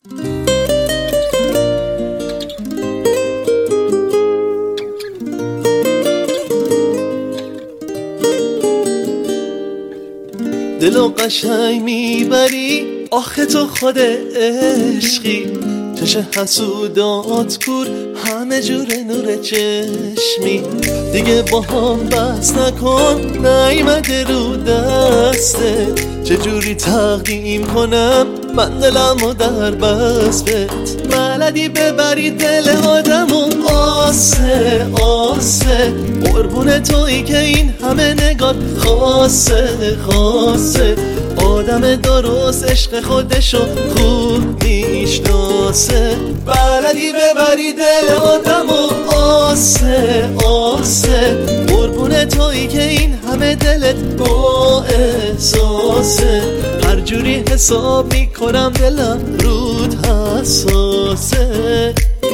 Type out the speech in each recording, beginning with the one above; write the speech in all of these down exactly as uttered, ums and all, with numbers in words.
دلو قشنگ میبری آخه تو خود عشقی، چش حسودات کور همه جور نور چشمی. دیگه با هم بس نکن نیمده رو دسته، چجوری تقدیم کنم من دلمو در بسته. بلدی ببری دل آدمو آسه آسه، قربون تویی که این همه نگات خاصه خاصه. آدم درست عشق خودشو خوب میشناسه. بلدی ببری دل آدمو آسه آسه، قربون تویی که این همه دلت با احساسه. هر جوری حساب میکنم دلم رود حساسه.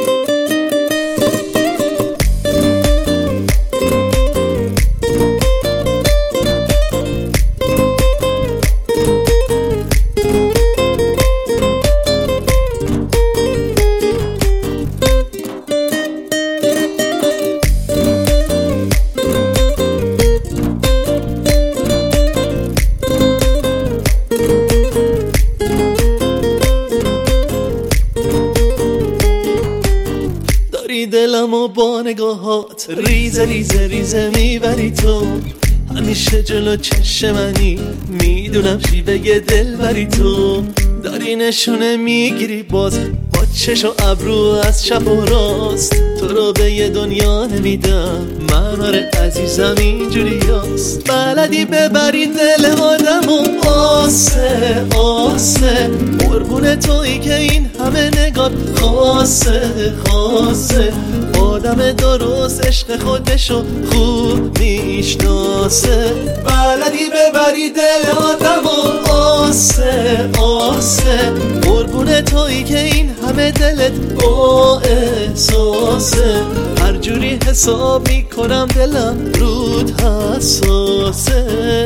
دلمو با نگاهات ریزه ریزه ریزه میبری تو، همیشه جلو چشم منی میدونم شیوه دل بری تو. داری نشونه میگیری باز با چش و ابرو از چپ و راست، تو رو به یه دنیا نمیدم من آره عزیزم اینجوری هست. بلدی ببری دل آدمو آسه آسه، قربون تویی که این همه نگات خاصه خاصه. آدم درست عشق خودشو خوب میشناسه. بلدی ببری دل آدمو آسه آسه، قربون تویی که این همه دلت با احساسه. هر جوری حساب میکنم دلم رود حساسه.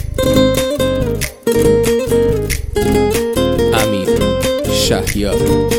امیر شهیار.